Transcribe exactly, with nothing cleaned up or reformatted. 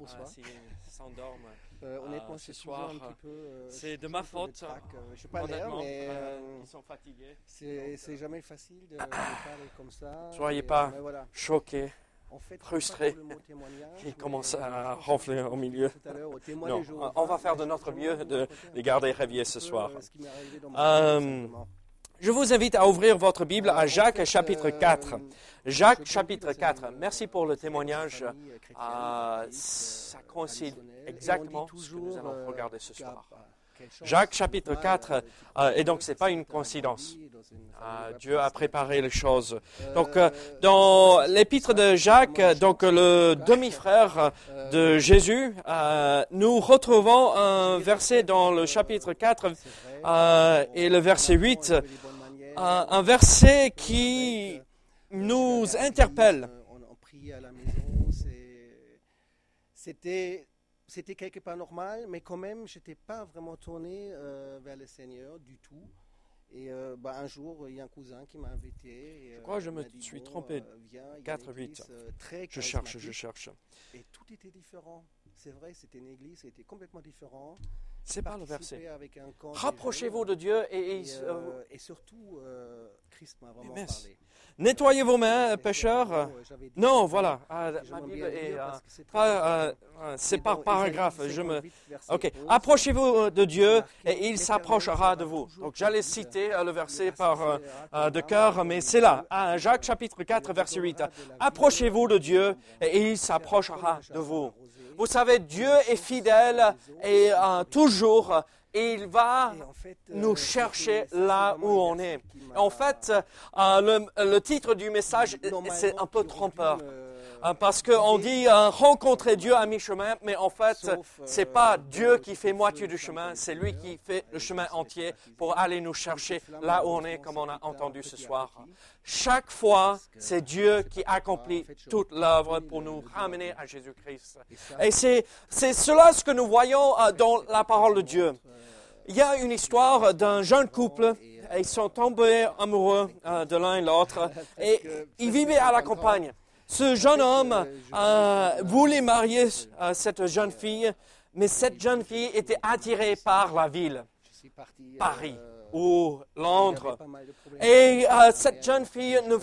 pour soi. Ah, s'ils s'endorment. Euh, honnêtement, euh, c'est ce souvent soir, un petit peu. Euh, c'est de je- ma je suis un peu faute. de trac, euh, je suis pas l'air, Honnêtement, mais euh, euh, ils sont fatigués. c'est c'est jamais facile de, de parler comme ça. Soyez et, pas euh, mais voilà. choqués, En fait, frustrés, c'est pas pour le mot témoignage, qui mais, commencent euh, à je- ronfler je- au je- milieu. tout à l'heure, au témoin Non, de Jéhovah, on va faire de mais notre je- mieux je- de je- les garder un réveillés petit ce peu, soir. euh, ce qui m'est arrivé dans mon Euh, vie, tout simplement. Je vous invite à ouvrir votre Bible Euh, à en Jacques fait, chapitre euh, quatre. je Jacques grandis chapitre dans quatre. une, Merci euh, pour le célèbre témoignage. famille, euh, chrétienne, Ah, catholique, ça euh, coïncide traditionnelle. exactement Et on dit ce que nous toujours, allons euh, regarder ce qu'à- soir. ah, quelle chance, Jacques chapitre normal, quatre, euh, tu euh, peux et donc dire c'est que pas c'est une un coïncidence. grandi dans une famille Ah, baptiste. Dieu a préparé les choses. Euh, Donc, euh, je dans sais pas si l'épître c'est de ça, Jacques, comment les donc choses, le en tout cas. demi-frère Euh, de Jésus, euh, nous retrouvons un j'ai verset fait, dans le euh, chapitre quatre c'est vrai, euh, on- et le verset on apprend huit, un peu les bonnes manières, un, on un apprend verset avec, qui euh, nous je vais à l'église, interpelle. euh, On, on prie à la maison, c'est- c'était c'était quelque part normal, mais quand même, je n'étais pas vraiment tourné euh, vers le Seigneur du tout. Et euh, bah, un jour, il y a un cousin qui m'a invité. Et, Je crois que je euh, il me m'a dit, suis bon, trompé. euh, viens, il y a quatre, une église, huit. euh, très Je cherche, je charismatique. cherche. Et tout était différent. C'est vrai, c'était une église, c'était complètement différent. C'est pas le Participé verset. avec un camp des Rapprochez-vous jeunes. de Dieu et, et, Et, euh, euh, et surtout, euh, Christ m'a vraiment Mais parlé. nettoyez vos mains, Et pécheurs. vraiment, euh, j'avais dit Non, ça, voilà. Ah, que ma j'aimerais Bible bien est lire euh, parce que c'est très pas, euh, important. euh, c'est Mais par dans paragraphe. Ésaïe Je me. cinquante-huit, verset Ok. onze, Approchez-vous de Dieu marqué, et il l'Éternel s'approchera de sera vous. toujours Donc j'allais conduite. citer euh, le verset Il par euh, assistera euh, ton de âme cœur, à mais ton c'est là. Dieu, Ah, à Jacques ton chapitre Dieu. quatre Il verset huit. redonnera de la vie Approchez-vous de Dieu l'ombre. et il Il sera s'approchera comme un de jardin vous. arrosé. Vous savez, Dieu est fidèle et euh, toujours, et il va Et en fait, euh, nous c'était- chercher c'est là vraiment où un on verset est. qui m'a- En fait, euh, le, le titre du message, normalement, c'est un peu qui aurait dû trompeur. me- Hein, parce qu'on guider, dit euh, rencontrer Dieu à mi-chemin, mais en fait, sauf, euh, c'est pas dans Dieu le qui petit fait feu moitié de du flamme chemin, pour c'est le lui Seigneur, qui fait le avec chemin le soleil entier baptisé. pour aller nous Cette chercher flamme, là où on est, malheureusement, comme on a s'est éteinte entendu petit ce à soir. petit. Chaque fois, Parce que c'est Dieu c'est qui pas pourquoi, accomplit en fait, je toute reconnais l'œuvre le- pour le nous droit ramener de- à Jésus-Christ. Et ça, Et c'est c'est cela ce que nous voyons euh, dans c'est la parole de Dieu. montre, euh, Il y a une histoire d'un jeune couple, et ils sont tombés amoureux euh, de l'un et l'autre, et ils vivaient à la campagne. Ce jeune homme euh, voulait marier euh, cette jeune fille, mais cette jeune fille était attirée par la ville, je suis parti, Paris euh, ou il y Londres. avait pas mal de problèmes. Et euh, cette jeune fille ne